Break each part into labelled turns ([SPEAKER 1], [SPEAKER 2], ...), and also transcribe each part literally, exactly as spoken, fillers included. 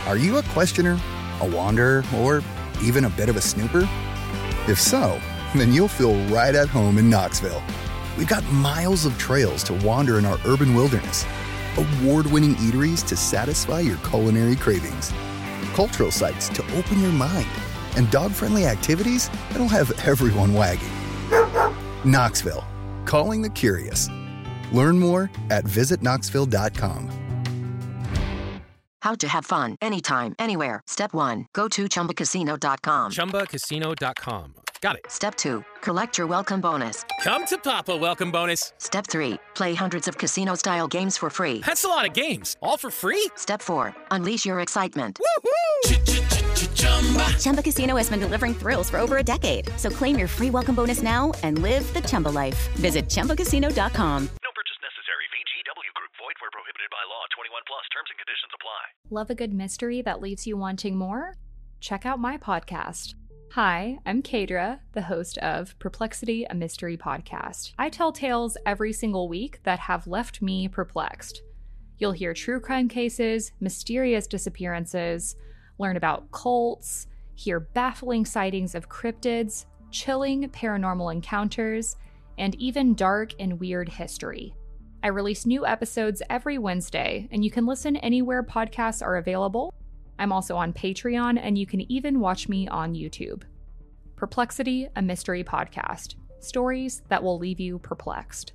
[SPEAKER 1] Are you a questioner, a wanderer, or even a bit of a snooper? If so, then you'll feel right at home in Knoxville. We've got miles of trails to wander in our urban wilderness, award-winning eateries to satisfy your culinary cravings, cultural sites to open your mind, and dog-friendly activities that'll have everyone wagging. Knoxville, calling the curious. Learn more at visit knoxville dot com.
[SPEAKER 2] How to have fun anytime, anywhere. Step one, go to chumba casino dot com.
[SPEAKER 3] chumba casino dot com. Got it.
[SPEAKER 2] Step two, collect your welcome bonus.
[SPEAKER 3] Come to Papa welcome bonus.
[SPEAKER 2] Step three, play hundreds of casino-style games for free.
[SPEAKER 3] That's a lot of games, all for free?
[SPEAKER 2] Step four, unleash your excitement.
[SPEAKER 3] Woohoo!
[SPEAKER 4] Chumba Casino has been delivering thrills for over a decade. So claim your free welcome bonus now and live the Chumba life. Visit chumba casino dot com.
[SPEAKER 5] No purchase necessary. V G W Group. Void where prohibited by law. twenty-one plus. Terms and conditions apply.
[SPEAKER 6] Love a good mystery that leaves you wanting more? Check out my podcast. Hi, I'm Kadra, the host of Perplexity, a Mystery Podcast. I tell tales every single week that have left me perplexed. You'll hear true crime cases, mysterious disappearances, learn about cults, hear baffling sightings of cryptids, chilling paranormal encounters, and even dark and weird history. I release new episodes every Wednesday, and you can listen anywhere podcasts are available. I'm also on Patreon, and you can even watch me on YouTube. Perplexity, a Mystery Podcast. Stories that will leave you perplexed.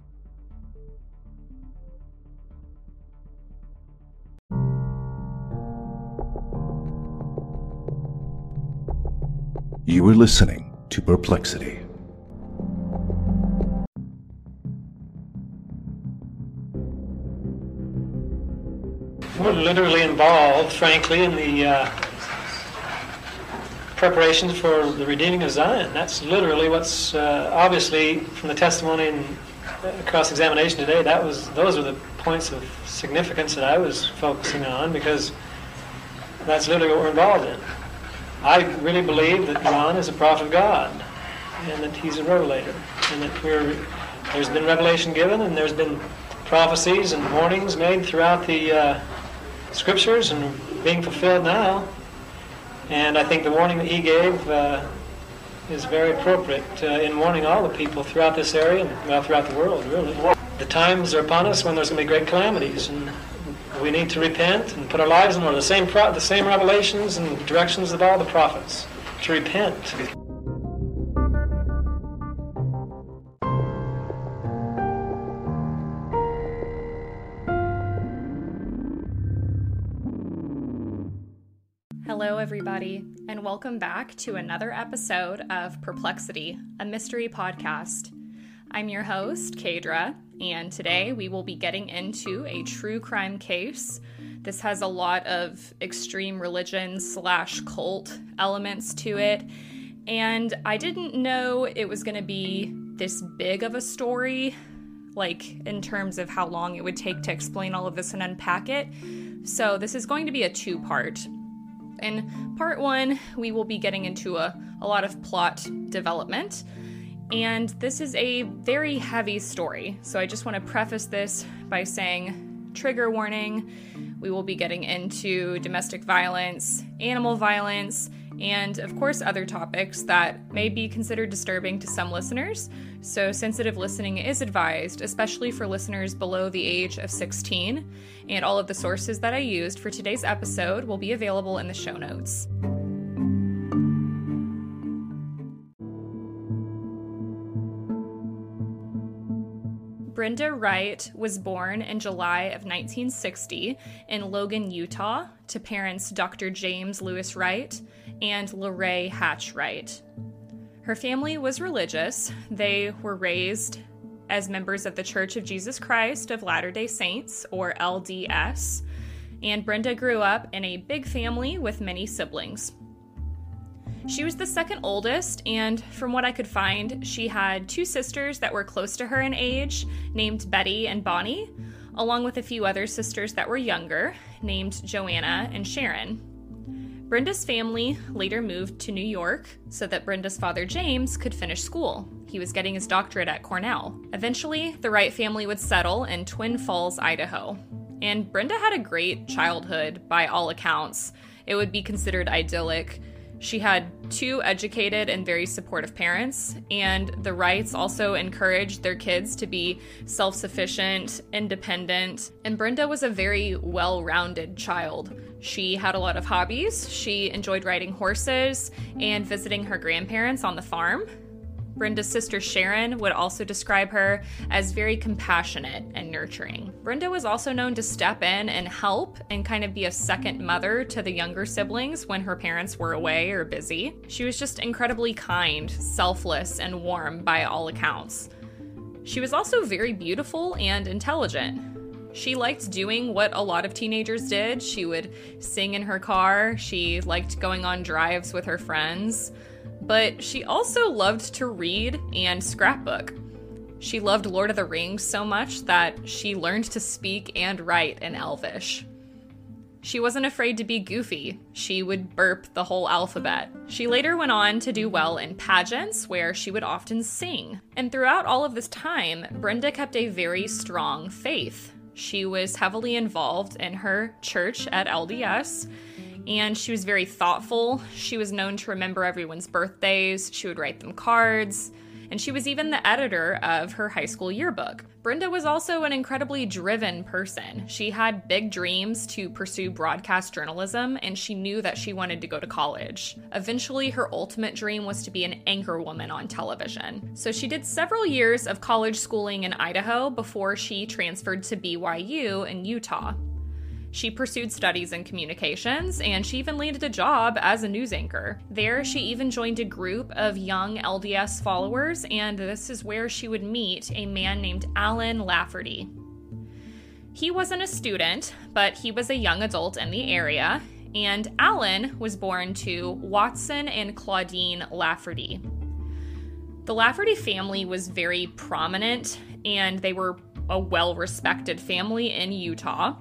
[SPEAKER 7] You are listening to Perplexity.
[SPEAKER 8] We're literally involved, frankly, in the uh, preparations for the redeeming of Zion. That's literally what's uh, obviously from the testimony and cross-examination today. That was those are the points of significance that I was focusing on, because that's literally what we're involved in. I really believe that John is a prophet of God, and that he's a revelator, and that we're, there's been revelation given, and there's been prophecies and warnings made throughout the uh, scriptures and being fulfilled now. And I think the warning that he gave uh, is very appropriate uh, in warning all the people throughout this area and well, throughout the world, really. The times are upon us when there's going to be great calamities, and we need to repent and put our lives in order. The same, pro- the same revelations and directions of all the prophets, to repent.
[SPEAKER 6] Hello, everybody, and welcome back to another episode of Perplexity, a Mystery Podcast. I'm your host, Kadra, and today we will be getting into a true crime case. This has a lot of extreme religion slash cult elements to it, and I didn't know it was going to be this big of a story, like in terms of how long it would take to explain all of this and unpack it. So this is going to be a two-part. In part one, we will be getting into a, a lot of plot development, and this is a very heavy story. So I just want to preface this by saying, trigger warning, we will be getting into domestic violence, animal violence, and of course other topics that may be considered disturbing to some listeners. So sensitive listening is advised, especially for listeners below the age of sixteen. And all of the sources that I used for today's episode will be available in the show notes. Brenda Wright was born in July of nineteen sixty in Logan, Utah, to parents Doctor James Lewis Wright and Lorraine Hatch Wright. Her family was religious. They were raised as members of the Church of Jesus Christ of Latter-day Saints, or L D S, and Brenda grew up in a big family with many siblings. She was the second oldest, and from what I could find, she had two sisters that were close to her in age, named Betty and Bonnie, along with a few other sisters that were younger, named Joanna and Sharon. Brenda's family later moved to New York so that Brenda's father, James, could finish school. He was getting his doctorate at Cornell. Eventually, the Wright family would settle in Twin Falls, Idaho. And Brenda had a great childhood, by all accounts. it would be considered idyllic. She had two educated and very supportive parents, and the Wrights also encouraged their kids to be self-sufficient, independent, and Brenda was a very well-rounded child. She had a lot of hobbies. She enjoyed riding horses and visiting her grandparents on the farm. Brenda's sister Sharon would also describe her as very compassionate and nurturing. Brenda was also known to step in and help and kind of be a second mother to the younger siblings when her parents were away or busy. She was just incredibly kind, selfless, and warm by all accounts. She was also very beautiful and intelligent. She liked doing what a lot of teenagers did. She would sing in her car. She liked going on drives with her friends. But she also loved to read and scrapbook. She loved Lord of the Rings so much that she learned to speak and write in Elvish. She wasn't afraid to be goofy. She would burp the whole alphabet. She later went on to do well in pageants, where she would often sing. And throughout all of this time, Brenda kept a very strong faith. She was heavily involved in her church at L D S, and she was very thoughtful. She was known to remember everyone's birthdays. She would write them cards, and she was even the editor of her high school yearbook. Brenda was also an incredibly driven person. She had big dreams to pursue broadcast journalism, and she knew that she wanted to go to college. Eventually, her ultimate dream was to be an anchor woman on television. So she did several years of college schooling in Idaho before she transferred to B Y U in Utah. She pursued studies in communications, and she even landed a job as a news anchor. There, she even joined a group of young L D S followers, and this is where she would meet a man named Alan Lafferty. He wasn't a student, but he was a young adult in the area, and Alan was born to Watson and Claudine Lafferty. The Lafferty family was very prominent, and they were a well-respected family in Utah.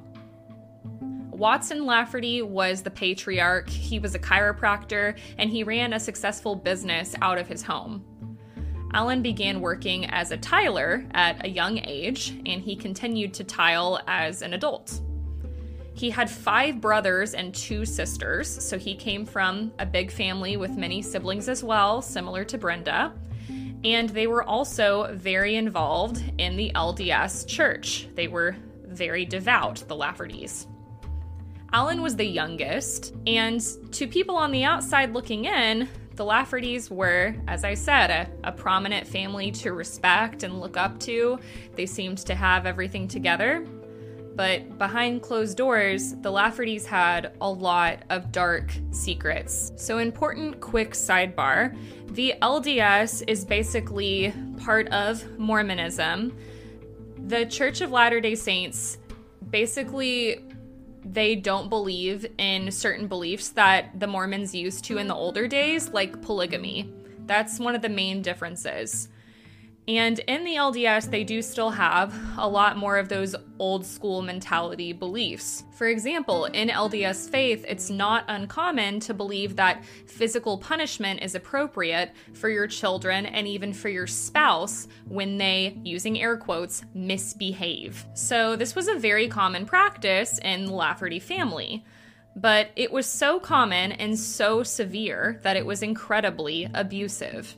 [SPEAKER 6] Watson Lafferty was the patriarch. He was a chiropractor, and he ran a successful business out of his home. Alan began working as a tiler at a young age, and he continued to tile as an adult. He had five brothers and two sisters, so he came from a big family with many siblings as well, similar to Brenda. And they were also very involved in the L D S church. They were very devout, the Laffertys. Alan was the youngest, and to people on the outside looking in, the Laffertys were, as I said, a, a prominent family to respect and look up to. They seemed to have everything together. But behind closed doors, the Laffertys had a lot of dark secrets. So, important quick sidebar, the L D S is basically part of Mormonism. The Church of Latter-day Saints basically, they don't believe in certain beliefs that the Mormons used to in the older days, like polygamy. That's one of the main differences. And in the L D S, they do still have a lot more of those old school mentality beliefs. For example, in L D S faith, it's not uncommon to believe that physical punishment is appropriate for your children and even for your spouse when they, using air quotes, misbehave. So this was a very common practice in the Lafferty family. But it was so common and so severe that it was incredibly abusive.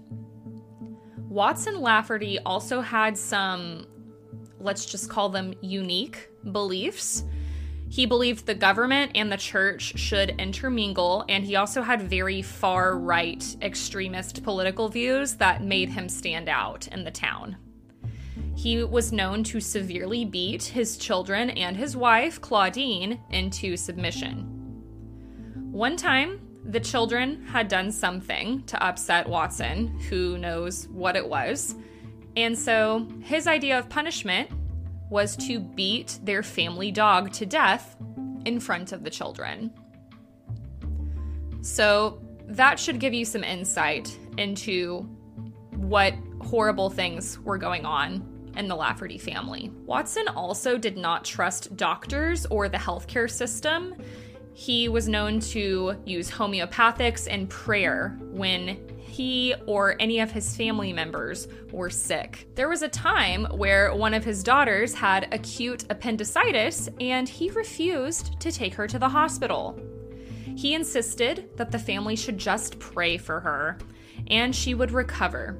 [SPEAKER 6] Watson Lafferty also had some, let's just call them unique beliefs. He believed the government and the church should intermingle, and he also had very far-right extremist political views that made him stand out in the town. He was known to severely beat his children and his wife, Claudine, into submission. One time, the children had done something to upset Watson, who knows what it was, and so his idea of punishment was to beat their family dog to death in front of the children. So that should give you some insight into what horrible things were going on in the Lafferty family. Watson also did not trust doctors or the healthcare system. He was known to use homeopathics and prayer when he or any of his family members were sick. There was a time where one of his daughters had acute appendicitis, and he refused to take her to the hospital. He insisted that the family should just pray for her, and she would recover.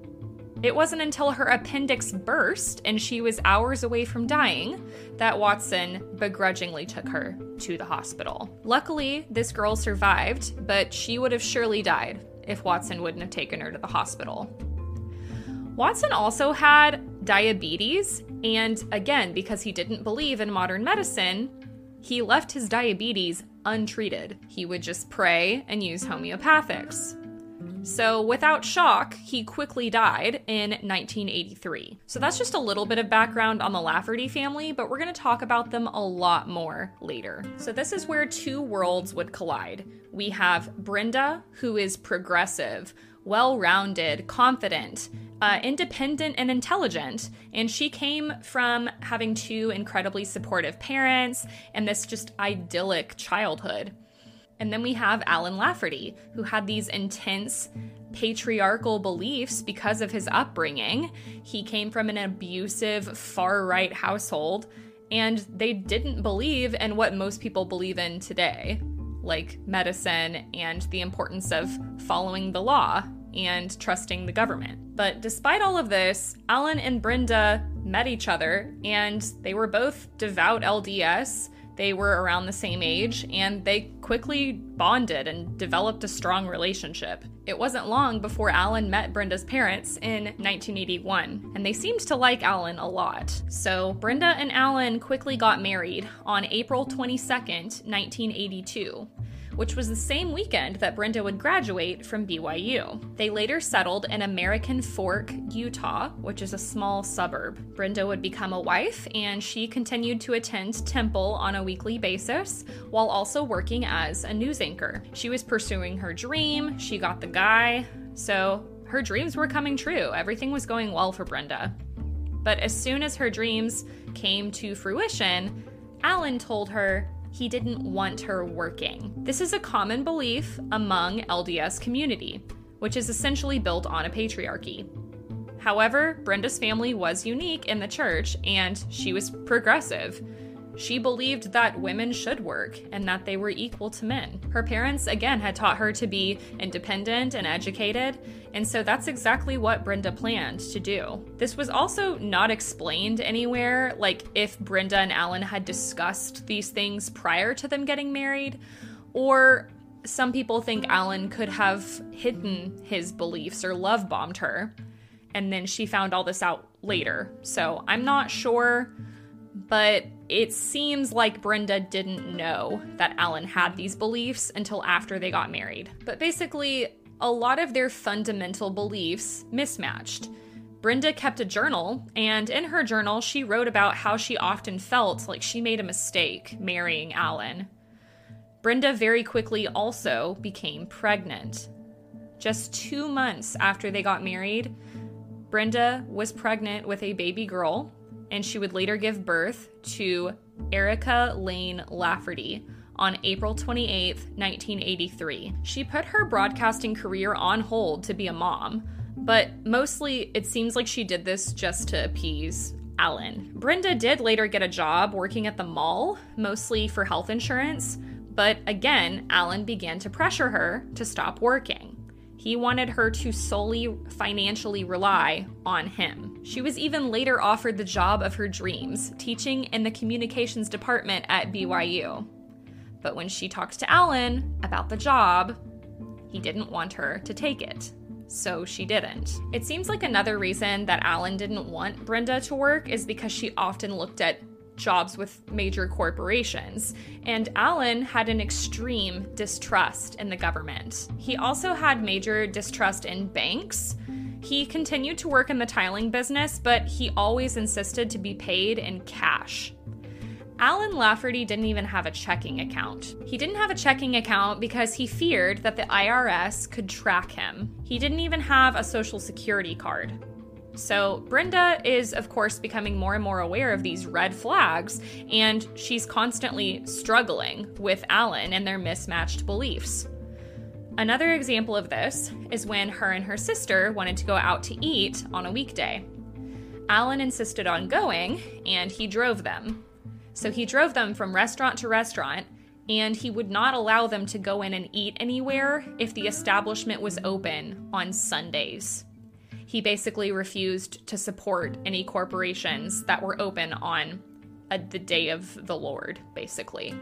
[SPEAKER 6] It wasn't until her appendix burst and she was hours away from dying that Watson begrudgingly took her to the hospital. Luckily, this girl survived, but she would have surely died if Watson wouldn't have taken her to the hospital. Watson also had diabetes, and again, because he didn't believe in modern medicine, he left his diabetes untreated. He would just pray and use homeopathics. So without shock, he quickly died in nineteen eighty-three. So that's just a little bit of background on the Lafferty family, but we're going to talk about them a lot more later. So this is where two worlds would collide. We have Brenda, who is progressive, well-rounded, confident, uh, independent, and intelligent, and she came from having two incredibly supportive parents and this just idyllic childhood. And then we have Alan Lafferty, who had these intense patriarchal beliefs because of his upbringing. He came from an abusive, far-right household, and they didn't believe in what most people believe in today, like medicine and the importance of following the law and trusting the government. But despite all of this, Alan and Brenda met each other, and they were both devout L D S. They were around the same age, and they quickly bonded and developed a strong relationship. It wasn't long before Alan met Brenda's parents in nineteen eighty-one, and they seemed to like Alan a lot. So Brenda and Alan quickly got married on April twenty-second, nineteen eighty-two, which was the same weekend that Brenda would graduate from B Y U. They later settled in American Fork, Utah, which is a small suburb. Brenda would become a wife, and she continued to attend temple on a weekly basis while also working as a news anchor. She was pursuing her dream, she got the guy, so her dreams were coming true. Everything was going well for Brenda. But as soon as her dreams came to fruition, Alan told her he didn't want her working. This is a common belief among L D S community, which is essentially built on a patriarchy. However, Brenda's family was unique in the church, and she was progressive. She believed that women should work and that they were equal to men. Her parents, again, had taught her to be independent and educated, and so that's exactly what Brenda planned to do. This was also not explained anywhere, like if Brenda and Alan had discussed these things prior to them getting married, or some people think Alan could have hidden his beliefs or love bombed her, and then she found all this out later. So I'm not sure, but it seems like Brenda didn't know that Alan had these beliefs until after they got married. But basically, a lot of their fundamental beliefs mismatched. Brenda kept a journal, and in her journal, she wrote about how she often felt like she made a mistake marrying Alan. Brenda very quickly also became pregnant. Just two months after they got married, Brenda was pregnant with a baby girl, and she would later give birth to Erica Lane Lafferty on April twenty-eighth, nineteen eighty-three. She put her broadcasting career on hold to be a mom, but mostly it seems like she did this just to appease Alan. Brenda did later get a job working at the mall, mostly for health insurance, but again, Alan began to pressure her to stop working. He wanted her to solely financially rely on him. She was even later offered the job of her dreams, teaching in the communications department at B Y U. But when she talked to Alan about the job, he didn't want her to take it. So she didn't. It seems like another reason that Alan didn't want Brenda to work is because she often looked at jobs with major corporations, and Alan had an extreme distrust in the government. He also had major distrust in banks. He continued to work in the tiling business, but he always insisted to be paid in cash. Alan Lafferty didn't even have a checking account. He didn't have a checking account because he feared that the I R S could track him. He didn't even have a social security card. So Brenda is, of course, becoming more and more aware of these red flags, and she's constantly struggling with Alan and their mismatched beliefs. Another example of this is when her and her sister wanted to go out to eat on a weekday. Alan insisted on going, and he drove them. So he drove them from restaurant to restaurant, and he would not allow them to go in and eat anywhere if the establishment was open on Sundays. He basically refused to support any corporations that were open on a, the day of the Lord, basically.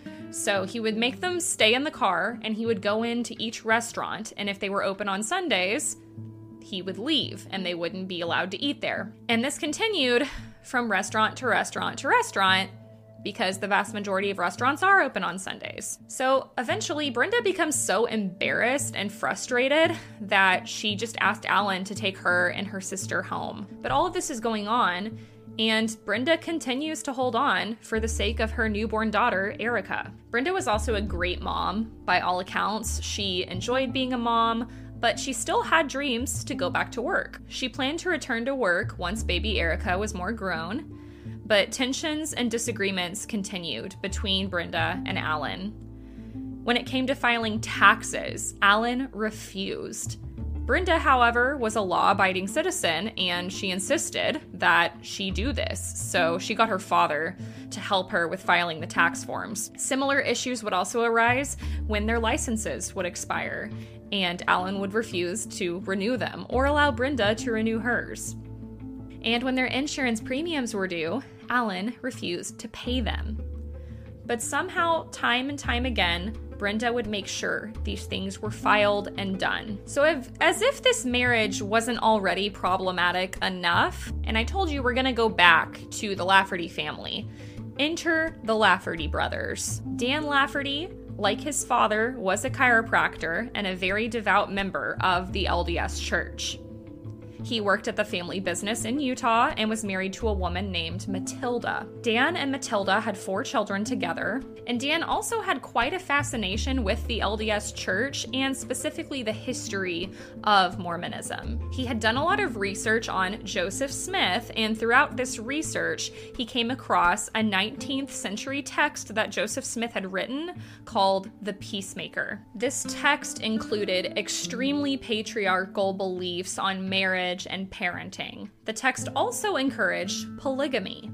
[SPEAKER 6] So he would make them stay in the car, and he would go into each restaurant, and if they were open on Sundays, he would leave, and they wouldn't be allowed to eat there. And this continued from restaurant to restaurant to restaurant, because the vast majority of restaurants are open on Sundays. So eventually, Brenda becomes so embarrassed and frustrated that she just asked Alan to take her and her sister home. But all of this is going on, and Brenda continues to hold on for the sake of her newborn daughter, Erica. Brenda was also a great mom, by all accounts. She enjoyed being a mom, but she still had dreams to go back to work. She planned to return to work once baby Erica was more grown, but tensions and disagreements continued between Brenda and Alan. When it came to filing taxes, Alan refused. Brenda, however, was a law-abiding citizen, and she insisted that she do this, so she got her father to help her with filing the tax forms. Similar issues would also arise when their licenses would expire, and Alan would refuse to renew them or allow Brenda to renew hers. And when their insurance premiums were due, Alan refused to pay them. But somehow, time and time again, Brenda would make sure these things were filed and done. So if, as if this marriage wasn't already problematic enough, and I told you we're gonna go back to the Lafferty family. Enter the Lafferty brothers. Dan Lafferty, like his father, was a chiropractor and a very devout member of the L D S Church. He worked at the family business in Utah and was married to a woman named Matilda. Dan and Matilda had four children together, and Dan also had quite a fascination with the L D S Church and specifically the history of Mormonism. He had done a lot of research on Joseph Smith, and throughout this research, he came across a nineteenth century text that Joseph Smith had written called The Peacemaker. This text included extremely patriarchal beliefs on marriage and parenting. The text also encouraged polygamy.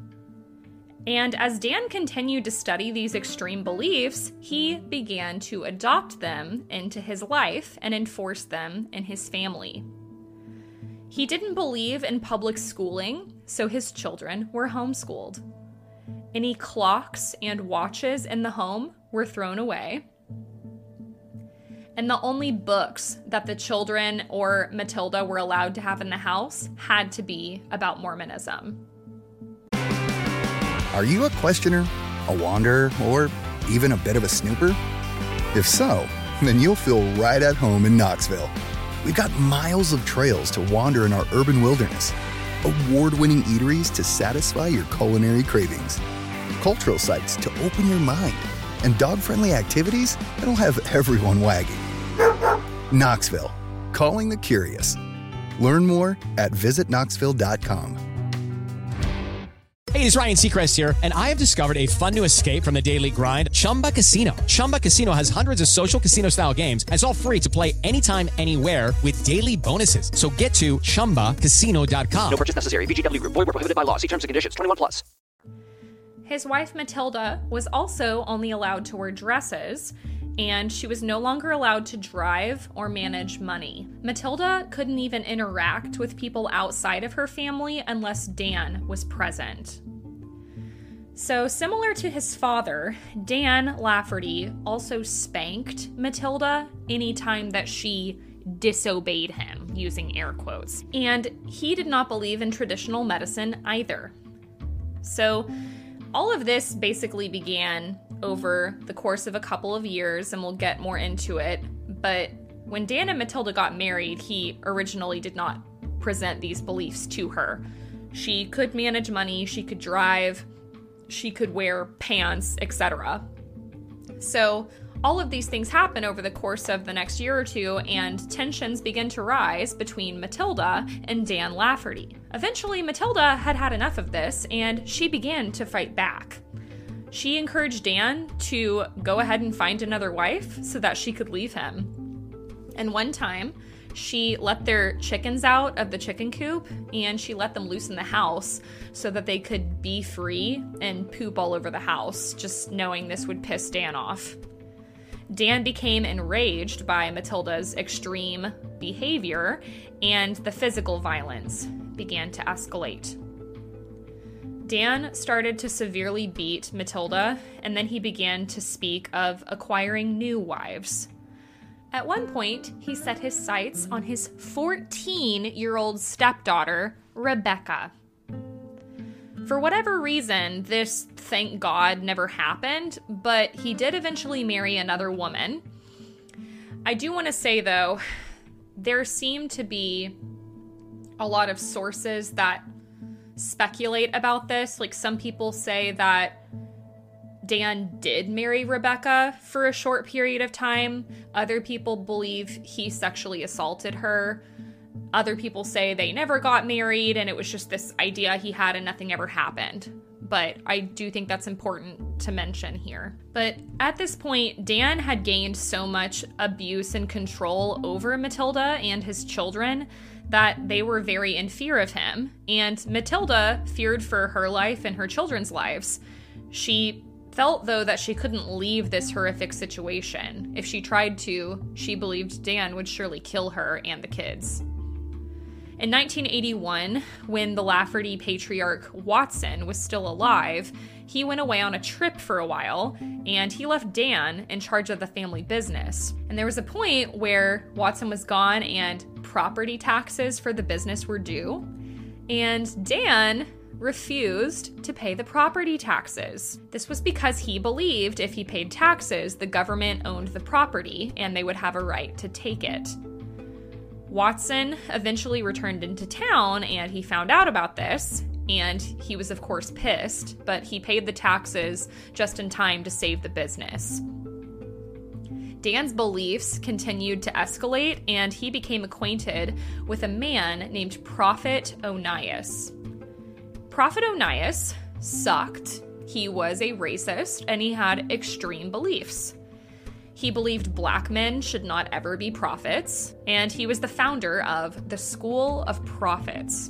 [SPEAKER 6] And as Dan continued to study these extreme beliefs, he began to adopt them into his life and enforce them in his family. He didn't believe in public schooling, so his children were homeschooled. Any clocks and watches in the home were thrown away. And the only books that the children or Matilda were allowed to have in the house had to be about Mormonism.
[SPEAKER 1] Are you a questioner, a wanderer, or even a bit of a snooper? If so, then you'll feel right at home in Knoxville. We've got miles of trails to wander in our urban wilderness, award-winning eateries to satisfy your culinary cravings, cultural sites to open your mind, and dog-friendly activities that'll have everyone wagging. Knoxville, calling the curious. Learn more at visit knoxville dot com.
[SPEAKER 3] Hey, it's Ryan Seacrest here, and I have discovered a fun new escape from the daily grind, Chumba Casino. Chumba Casino has hundreds of social casino-style games, and it's all free to play anytime, anywhere with daily bonuses. So get to chumba casino dot com.
[SPEAKER 5] No purchase necessary. V G W Group. Void where prohibited by law. See terms and conditions. twenty-one plus.
[SPEAKER 6] His wife Matilda was also only allowed to wear dresses, and she was no longer allowed to drive or manage money. Matilda couldn't even interact with people outside of her family unless Dan was present. So, similar to his father, Dan Lafferty also spanked Matilda anytime that she disobeyed him, using air quotes. And he did not believe in traditional medicine either. So, all of this basically began over the course of a couple of years, and we'll get more into it. But when Dan and Matilda got married, he originally did not present these beliefs to her. She could manage money, she could drive, she could wear pants, et cetera. So all of these things happen over the course of the next year or two, and tensions begin to rise between Matilda and Dan Lafferty. Eventually, Matilda had had enough of this, and she began to fight back. She encouraged Dan to go ahead and find another wife so that she could leave him. And one time, She let their chickens out of the chicken coop, and she let them loose in the house so that they could be free and poop all over the house, just knowing this would piss Dan off. Dan became enraged by Matilda's extreme behavior, and the physical violence began to escalate. Dan started to severely beat Matilda, and then he began to speak of acquiring new wives. At one point, he set his sights on his fourteen-year-old stepdaughter, Rebecca. For whatever reason, this, thank God, never happened, but he did eventually marry another woman. I do want to say, though, there seem to be a lot of sources that speculate about this. Like, some people say that Dan did marry Rebecca for a short period of time. Other people believe he sexually assaulted her. Other people say they never got married and it was just this idea he had and nothing ever happened. But I do think that's important to mention here. But at this point, Dan had gained so much abuse and control over Matilda and his children that they were very in fear of him. And Matilda feared for her life and her children's lives. She felt, though, that she couldn't leave this horrific situation. If she tried to, she believed Dan would surely kill her and the kids. In nineteen eighty-one, when the Lafferty patriarch Watson was still alive, he went away on a trip for a while, and he left Dan in charge of the family business. And there was a point where Watson was gone and property taxes for the business were due, and Dan refused to pay the property taxes. This was because he believed if he paid taxes, the government owned the property and they would have a right to take it. Watson eventually returned into town and he found out about this, and he was of course pissed, but he paid the taxes just in time to save the business. Dan's beliefs continued to escalate, and he became acquainted with a man named Prophet Onias. Prophet Onias sucked. He was a racist, and he had extreme beliefs. He believed black men should not ever be prophets, and he was the founder of the School of Prophets.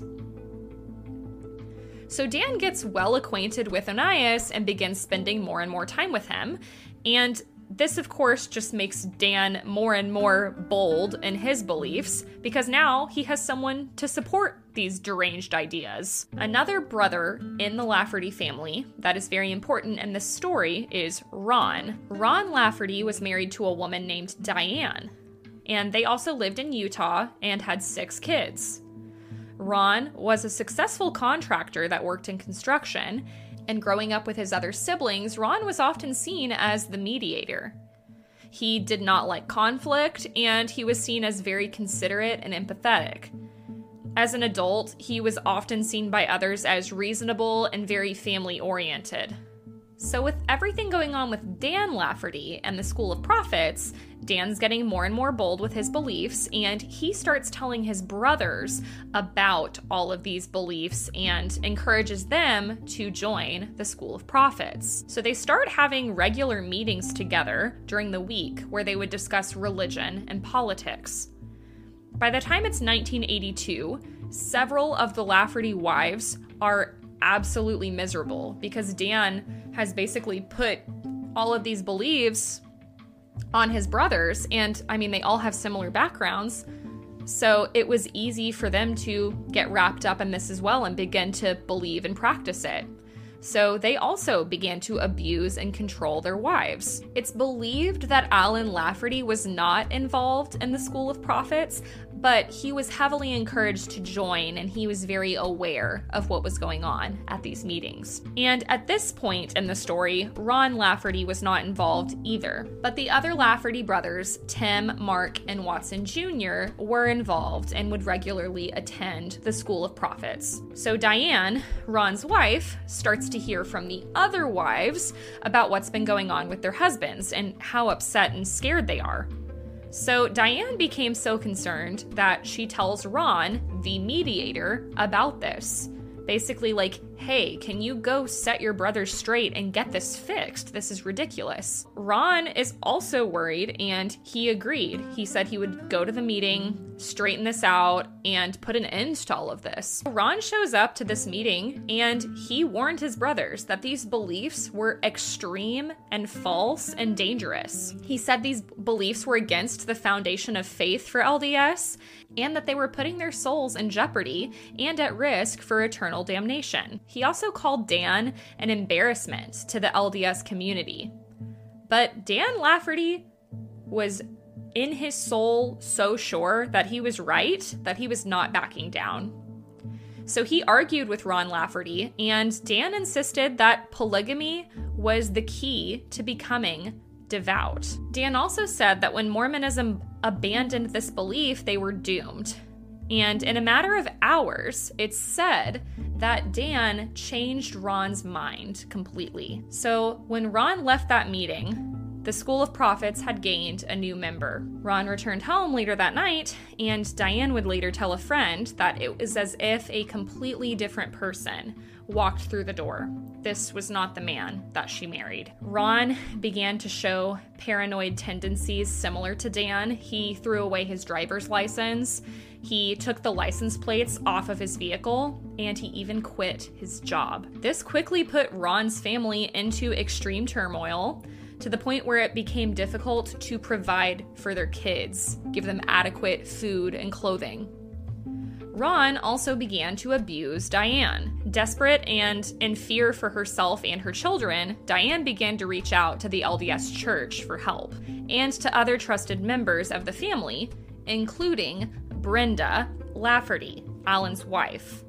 [SPEAKER 6] So Dan gets well acquainted with Onias and begins spending more and more time with him, and this, of course, just makes Dan more and more bold in his beliefs, because now he has someone to support these deranged ideas. Another brother in the Lafferty family that is very important in this story is Ron. Ron Lafferty was married to a woman named Diane, and they also lived in Utah and had six kids. Ron was a successful contractor that worked in construction, and growing up with his other siblings, Ron was often seen as the mediator. He did not like conflict, and he was seen as very considerate and empathetic. As an adult, he was often seen by others as reasonable and very family-oriented. So with everything going on with Dan Lafferty and the School of Prophets, Dan's getting more and more bold with his beliefs, and he starts telling his brothers about all of these beliefs and encourages them to join the School of Prophets. So they start having regular meetings together during the week where they would discuss religion and politics. By the time it's nineteen eighty-two, several of the Lafferty wives are absolutely miserable because Dan has basically put all of these beliefs on his brothers, and I mean, they all have similar backgrounds, so it was easy for them to get wrapped up in this as well and begin to believe and practice it. So they also began to abuse and control their wives. It's believed that Alan Lafferty was not involved in the School of Prophets, but he was heavily encouraged to join, and he was very aware of what was going on at these meetings. And at this point in the story, Ron Lafferty was not involved either, but the other Lafferty brothers, Tim, Mark, and Watson Junior, were involved and would regularly attend the School of Prophets. So Diane, Ron's wife, starts to hear from the other wives about what's been going on with their husbands and how upset and scared they are. So Diane became so concerned that she tells Ron, the mediator, about this. Basically like, hey, can you go set your brothers straight and get this fixed? This is ridiculous. Ron is also worried, and he agreed. He said he would go to the meeting, straighten this out, and put an end to all of this. Ron shows up to this meeting, and he warned his brothers that these beliefs were extreme and false and dangerous. He said these beliefs were against the foundation of faith for L D S, and that they were putting their souls in jeopardy and at risk for eternal damnation. He also called Dan an embarrassment to the L D S community. But Dan Lafferty was in his soul so sure that he was right that he was not backing down. So he argued with Ron Lafferty, and Dan insisted that polygamy was the key to becoming devout. Dan also said that when Mormonism abandoned this belief, they were doomed. And in a matter of hours, it's said that Dan changed Ron's mind completely. So when Ron left that meeting, the School of Prophets had gained a new member. Ron returned home later that night, and Diane would later tell a friend that it was as if a completely different person walked through the door. This was not the man that she married. Ron began to show paranoid tendencies similar to Dan. He threw away his driver's license. He took the license plates off of his vehicle, and he even quit his job. This quickly put Ron's family into extreme turmoil, to the point where it became difficult to provide for their kids, give them adequate food and clothing. Ron also began to abuse Diane. Desperate and in fear for herself and her children, Diane began to reach out to the L D S Church for help, and to other trusted members of the family, including Brenda Lafferty, Alan's wife.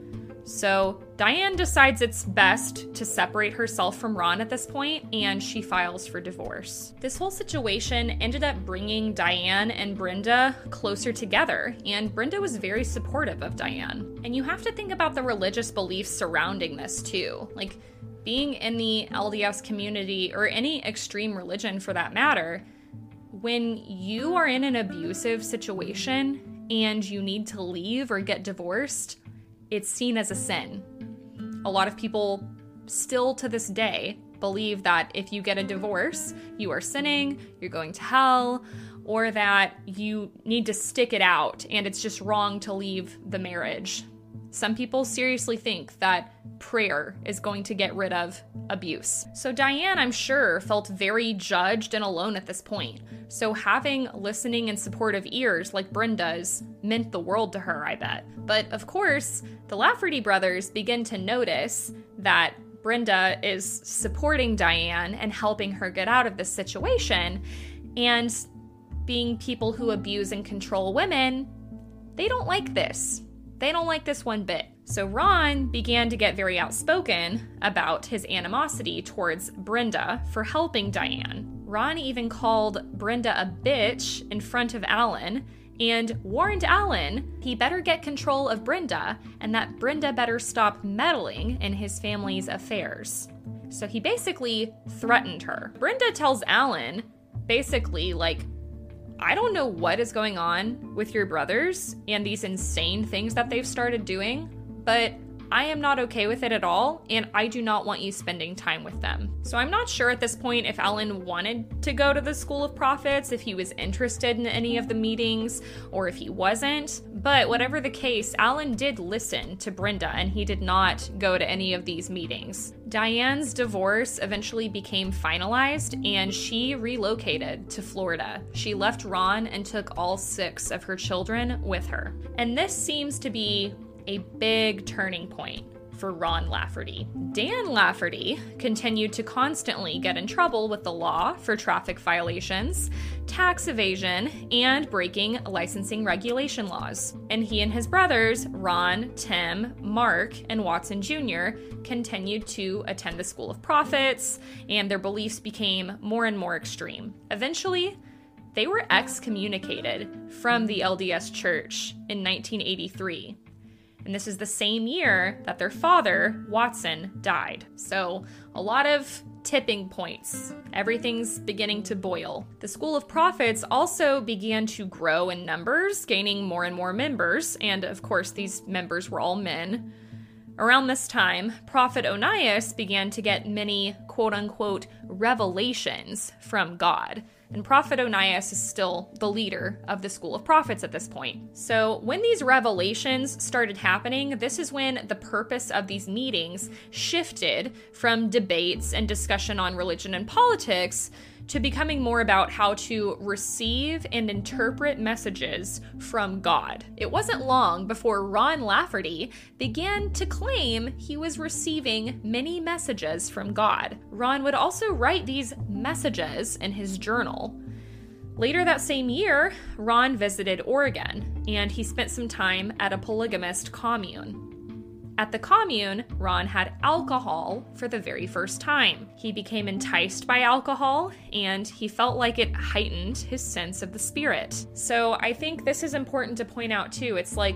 [SPEAKER 6] So Diane decides it's best to separate herself from Ron at this point, and she files for divorce. This whole situation ended up bringing Diane and Brenda closer together, and Brenda was very supportive of Diane. And you have to think about the religious beliefs surrounding this too. Like, being in the L D S community, or any extreme religion for that matter, when you are in an abusive situation and you need to leave or get divorced, it's seen as a sin. A lot of people still to this day believe that if you get a divorce, you are sinning, you're going to hell, or that you need to stick it out and it's just wrong to leave the marriage. Some people seriously think that prayer is going to get rid of abuse. So Diane, I'm sure, felt very judged and alone at this point. So having listening and supportive ears like Brenda's meant the world to her, I bet. But of course, the Lafferty brothers begin to notice that Brenda is supporting Diane and helping her get out of this situation. And being people who abuse and control women, they don't like this. They don't like this one bit. So Ron began to get very outspoken about his animosity towards Brenda for helping Diane. Ron even called Brenda a bitch in front of Alan and warned Alan he better get control of Brenda and that Brenda better stop meddling in his family's affairs. So he basically threatened her. Brenda tells Alan, basically, like, I don't know what is going on with your brothers and these insane things that they've started doing, but I am not okay with it at all, and I do not want you spending time with them. So I'm not sure at this point if Alan wanted to go to the School of Prophets, if he was interested in any of the meetings, or if he wasn't. But whatever the case, Alan did listen to Brenda, and he did not go to any of these meetings. Diane's divorce eventually became finalized, and she relocated to Florida. She left Ron and took all six of her children with her. And this seems to be a big turning point for Ron Lafferty. Dan Lafferty continued to constantly get in trouble with the law for traffic violations, tax evasion, and breaking licensing regulation laws. And he and his brothers, Ron, Tim, Mark, and Watson Junior, continued to attend the School of Prophets, and their beliefs became more and more extreme. Eventually, they were excommunicated from the L D S Church in nineteen eighty-three. And this is the same year that their father, Watson, died. So a lot of tipping points. Everything's beginning to boil. The School of Prophets also began to grow in numbers, gaining more and more members. And of course, these members were all men. Around this time, Prophet Onias began to get many quote-unquote revelations from God. And Prophet Onias is still the leader of the school of prophets at this point. So when these revelations started happening, this is when the purpose of these meetings shifted from debates and discussion on religion and politics to becoming more about how to receive and interpret messages from God. It wasn't long before Ron Lafferty began to claim he was receiving many messages from God. Ron would also write these messages in his journal. Later that same year, Ron visited Oregon, and he spent some time at a polygamist commune. At the commune, Ron had alcohol for the very first time. He became enticed by alcohol, and he felt like it heightened his sense of the spirit. So I think this is important to point out too. It's like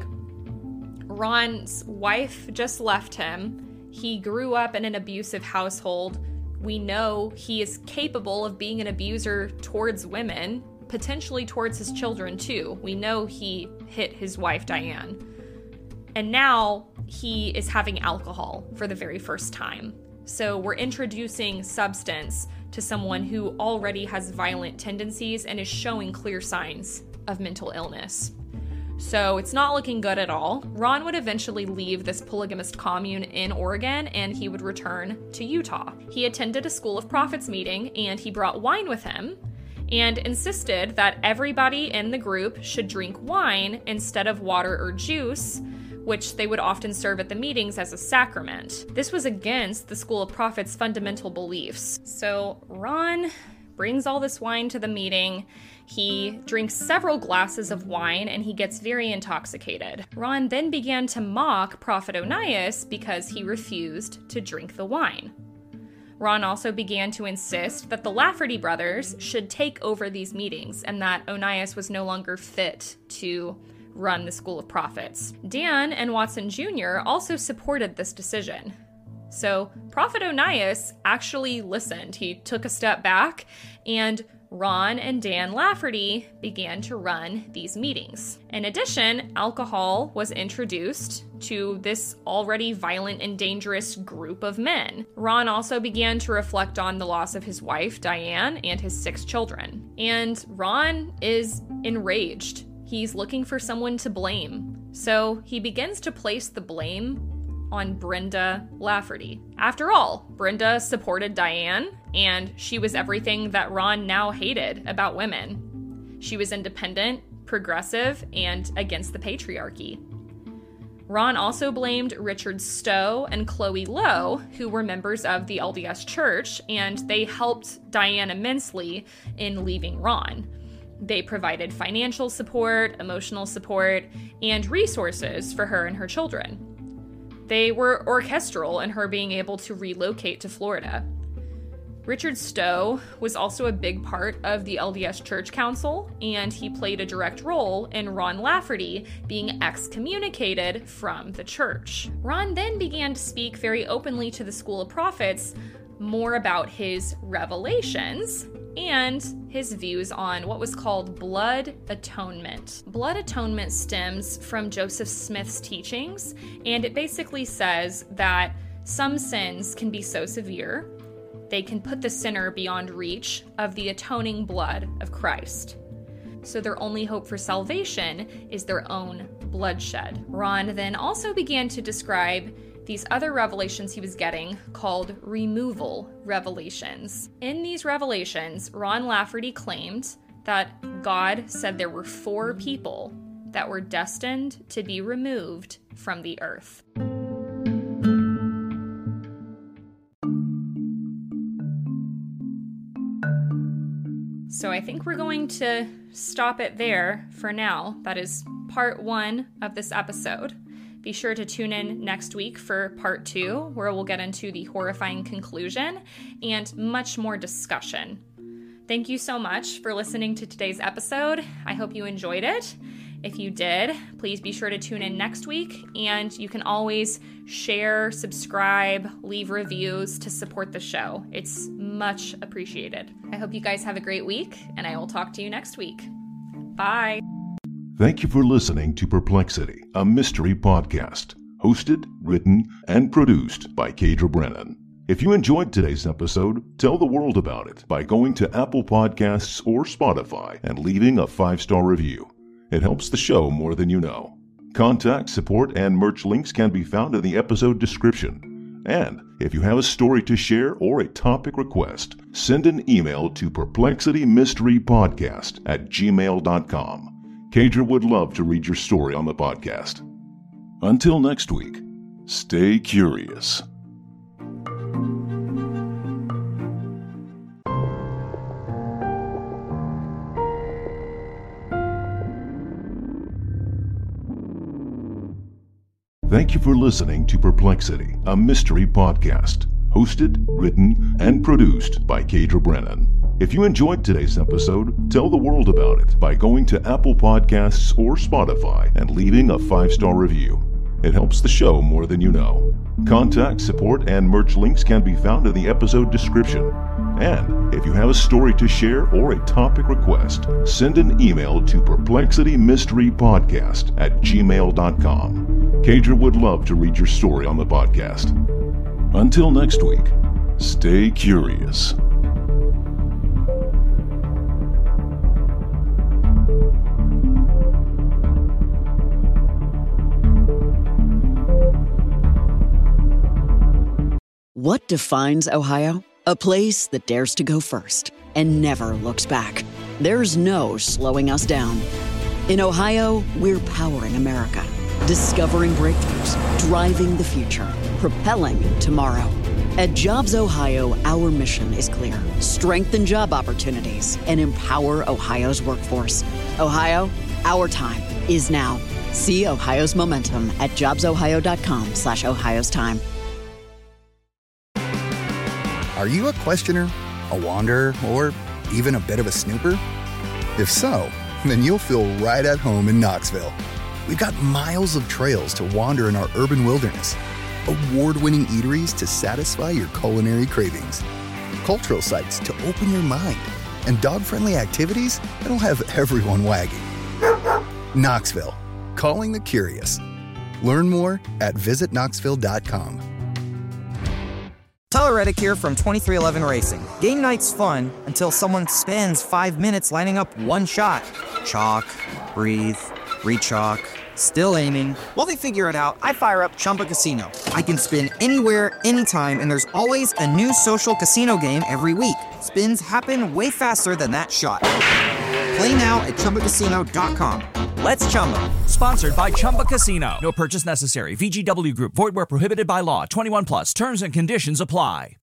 [SPEAKER 6] Ron's wife just left him. He grew up in an abusive household. We know he is capable of being an abuser towards women, potentially towards his children too. We know he hit his wife, Diane. And now he is having alcohol for the very first time. So we're introducing substance to someone who already has violent tendencies and is showing clear signs of mental illness. So it's not looking good at all. Ron would eventually leave this polygamist commune in Oregon, and he would return to Utah. He attended a School of Prophets meeting, and he brought wine with him and insisted that everybody in the group should drink wine instead of water or juice, which they would often serve at the meetings as a sacrament. This was against the School of Prophets' fundamental beliefs. So Ron brings all this wine to the meeting. He drinks several glasses of wine, and he gets very intoxicated. Ron then began to mock Prophet Onias because he refused to drink the wine. Ron also began to insist that the Lafferty brothers should take over these meetings and that Onias was no longer fit to run the School of Prophets. Dan and Watson Junior also supported this decision. So Prophet Onias actually listened. He took a step back, and Ron and Dan Lafferty began to run these meetings. In addition, alcohol was introduced to this already violent and dangerous group of men. Ron also began to reflect on the loss of his wife, Diane, and his six children. And Ron is enraged. He's looking for someone to blame. So he begins to place the blame on Brenda Lafferty. After all, Brenda supported Diane, and she was everything that Ron now hated about women. She was independent, progressive, and against the patriarchy. Ron also blamed Richard Stowe and Chloe Lowe, who were members of the L D S Church, and they helped Diane immensely in leaving Ron. They provided financial support, emotional support, and resources for her and her children. They were orchestral in her being able to relocate to Florida. Richard Stowe was also a big part of the L D S Church Council, and he played a direct role in Ron Lafferty being excommunicated from the church. Ron then began to speak very openly to the School of Prophets more about his revelations and his views on what was called blood atonement. Blood atonement stems from Joseph Smith's teachings, and it basically says that some sins can be so severe they can put the sinner beyond reach of the atoning blood of Christ. So their only hope for salvation is their own bloodshed. Ron then also began to describe these other revelations he was getting called removal revelations. In these revelations, Ron Lafferty claimed that God said there were four people that were destined to be removed from the earth. So I think we're going to stop it there for now. That is part one of this episode. Be sure to tune in next week for part two, where we'll get into the horrifying conclusion and much more discussion. Thank you so much for listening to today's episode. I hope you enjoyed it. If you did, please be sure to tune in next week, and you can always share, subscribe, leave reviews to support the show. It's much appreciated. I hope you guys have a great week, and I will talk to you next week. Bye.
[SPEAKER 7] Thank you for listening to Perplexity, a mystery podcast, Hosted, written, and produced by Kadra Brennan. If you enjoyed today's episode, tell the world about it by going to Apple Podcasts or Spotify and leaving a five-star review. It helps the show more than you know. Contact, support, and merch links can be found in the episode description. And if you have a story to share or a topic request, send an email to perplexitymysterypodcast at gmail dot com. Kadra would love to read your story on the podcast. Until next week, stay curious. Thank you for listening to Perplexity, a mystery podcast, hosted, written, and produced by Kadra Brennan. If you enjoyed today's episode, tell the world about it by going to Apple Podcasts or Spotify and leaving a five-star review. It helps the show more than you know. Contact, support, and merch links can be found in the episode description. And if you have a story to share or a topic request, send an email to perplexitymysterypodcast at gmail dot com. Kadra would love to read your story on the podcast. Until next week, stay curious.
[SPEAKER 9] What defines Ohio? A place that dares to go first and never looks back. There's no slowing us down. In Ohio, we're powering America, discovering breakthroughs, driving the future, propelling tomorrow. At Jobs Ohio, our mission is clear: strengthen job opportunities and empower Ohio's workforce. Ohio, our time is now. See Ohio's momentum at jobsohio.com slash Ohio's time.
[SPEAKER 1] Are you a questioner, a wanderer, or even a bit of a snooper? If so, then you'll feel right at home in Knoxville. We've got miles of trails to wander in our urban wilderness, award-winning eateries to satisfy your culinary cravings, cultural sites to open your mind, and dog-friendly activities that'll have everyone wagging. Knoxville, calling the curious. Learn more at visit knoxville dot com.
[SPEAKER 10] Tyler Reddick here from twenty-three eleven Racing. Game night's fun until someone spends five minutes lining up one shot. Chalk, breathe, re-chalk, still aiming. While they figure it out, I fire up Chumba Casino. I can spin anywhere, anytime, and there's always a new social casino game every week. Spins happen way faster than that shot. Play now at chumba casino dot com. Let's Chumba.
[SPEAKER 11] Sponsored by Chumba Casino. No purchase necessary. V G W Group. Void where prohibited by law. twenty-one plus. Terms and conditions apply.